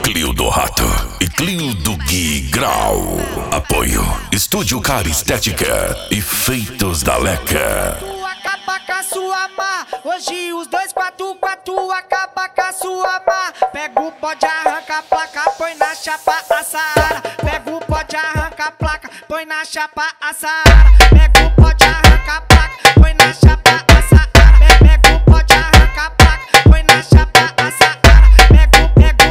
Clio do Rato e Clio do Gui Grau. Apoio Estúdio Cara Estética e Feitos da Leca. Acaba com a sua má. Hoje os dois 4x4 acaba com a sua má. Pega o pode, arranca a placa, põe na chapa a Saara. Pega o pode, arranca a placa, põe na chapa a Saara. Pega o pode, arranca a placa, põe na chapa a Saara. Pega o pode, arranca a placa, põe na chapa a Saara. Pega o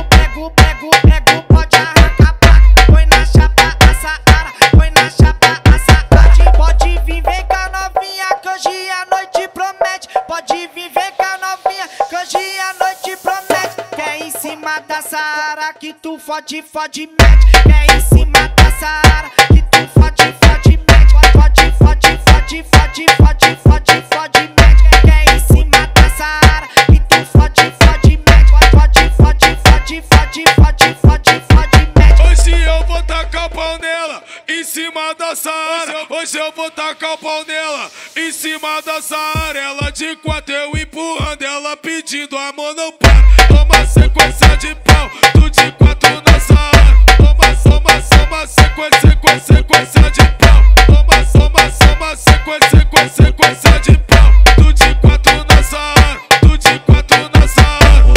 pode, arranca a placa, põe na chapa a Saara. Põe na chapa a Saara. Pode vir, vem cá novinha, que hoje a noite promete. Pode vir, vem cá novinha, que hoje a noite promete. Que é em cima da Saara que tu fode, fode, mete. Que é em cima da Saara que tu fode, fode, mete. Fode, fode, fode, fode, fode, fode, fode, mete. Que é em cima da Saara que tu fode, fode, mete. Fode, fode, fode, fode, fode, fode, fode, mete. Hoje eu vou tacar o pau nela, em cima da Saara. Hoje eu vou tacar o pau nela, em cima da Saara. Ela de quatro, eu empurrando, ela pedindo amor, não para. Toma sequência de pau, tu de quatro na Saara. Toma, soma, soma, sequência, sequência de pau. Toma, soma, soma, sequência de pau. Tu de quatro na Saara, tu de quatro na Saara.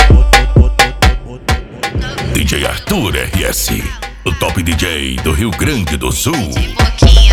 DJ Arthur RS, o top DJ do Rio Grande do Sul. De boquinha.